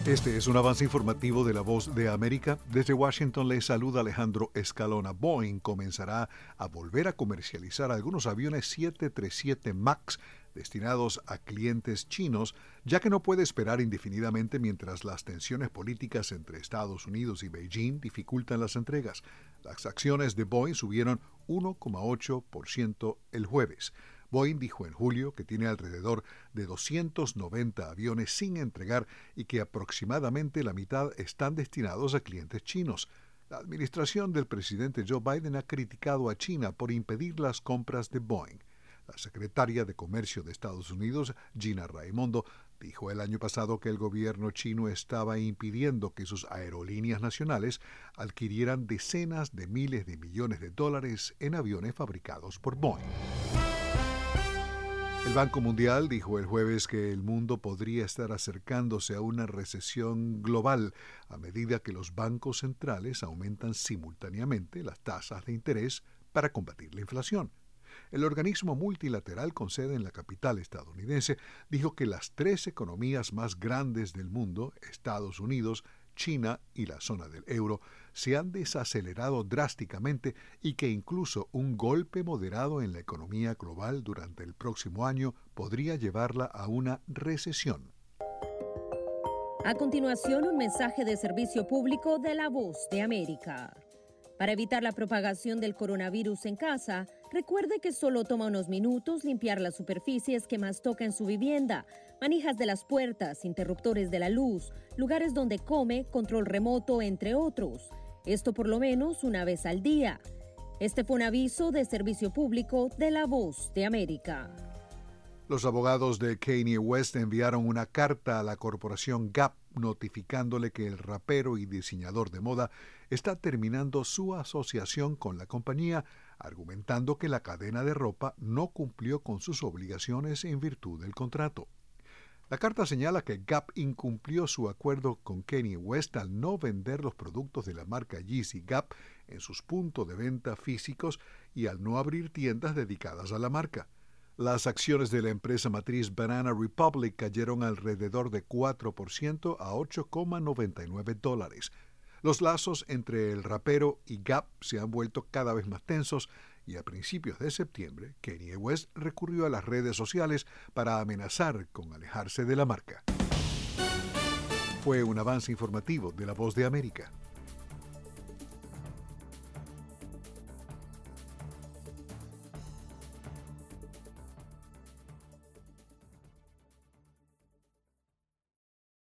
Este es un avance informativo de La Voz de América. Desde Washington les saluda Alejandro Escalona. Boeing comenzará a volver a comercializar algunos aviones 737 MAX destinados a clientes chinos, ya que no puede esperar indefinidamente mientras las tensiones políticas entre Estados Unidos y Beijing dificultan las entregas. Las acciones de Boeing subieron 1,8% el jueves. Boeing dijo en julio que tiene alrededor de 290 aviones sin entregar y que aproximadamente la mitad están destinados a clientes chinos. La administración del presidente Joe Biden ha criticado a China por impedir las compras de Boeing. La secretaria de Comercio de Estados Unidos, Gina Raimondo, dijo el año pasado que el gobierno chino estaba impidiendo que sus aerolíneas nacionales adquirieran decenas de miles de millones de dólares en aviones fabricados por Boeing. El Banco Mundial dijo el jueves que el mundo podría estar acercándose a una recesión global a medida que los bancos centrales aumentan simultáneamente las tasas de interés para combatir la inflación. El organismo multilateral con sede en la capital estadounidense dijo que las tres economías más grandes del mundo, Estados Unidos, China y la zona del euro, se han desacelerado drásticamente y que incluso un golpe moderado en la economía global durante el próximo año podría llevarla a una recesión. A continuación, un mensaje de servicio público de La Voz de América. Para evitar la propagación del coronavirus en casa, recuerde que solo toma unos minutos limpiar las superficies que más toca en su vivienda, manijas de las puertas, interruptores de la luz, lugares donde come, control remoto, entre otros. Esto por lo menos una vez al día. Este fue un aviso de servicio público de La Voz de América. Los abogados de Kanye West enviaron una carta a la corporación Gap notificándole que el rapero y diseñador de moda está terminando su asociación con la compañía, argumentando que la cadena de ropa no cumplió con sus obligaciones en virtud del contrato. La carta señala que Gap incumplió su acuerdo con Kanye West al no vender los productos de la marca Yeezy Gap en sus puntos de venta físicos y al no abrir tiendas dedicadas a la marca. Las acciones de la empresa matriz Banana Republic cayeron alrededor de 4% a $8,99. Los lazos entre el rapero y Gap se han vuelto cada vez más tensos y a principios de septiembre, Kanye West recurrió a las redes sociales para amenazar con alejarse de la marca. Fue un avance informativo de La Voz de América.